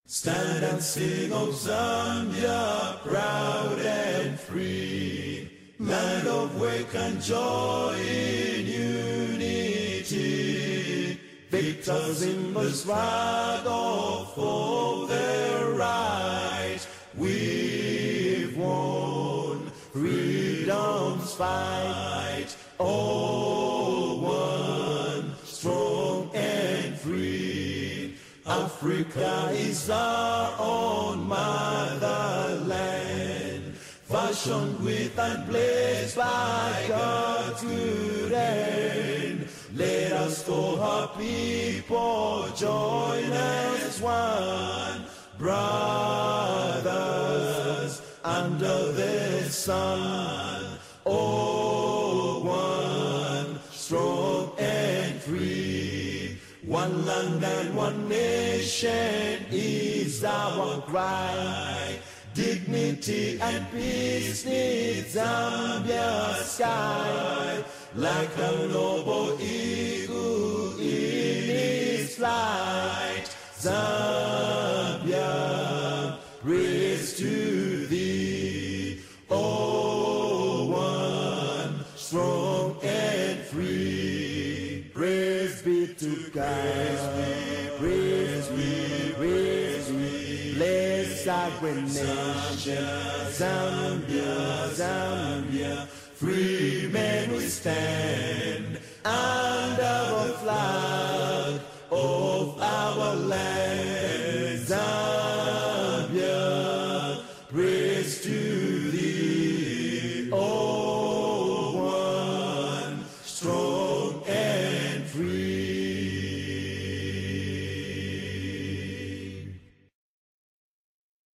Stand and sing of Zambia, proud and free, land of wake and joy in unity, victors in the struggle for their right. We've won freedom's fight, all one, strong and free. Africa is our own motherland, fashioned with and blessed by God's good hand. Let us call her people, join as one, brothers under the sun, all one, strong and free. One land and one nation is our cry. Dignity and peace needs Zambia's sky. Like a noble eagle in its flight, Zambia, praise to thee. Oh, one, strong and free. Praise be to God. Praise be, praise be. Bless our great nation, Zambia, Zambia. Free men we stand under the flag of our land.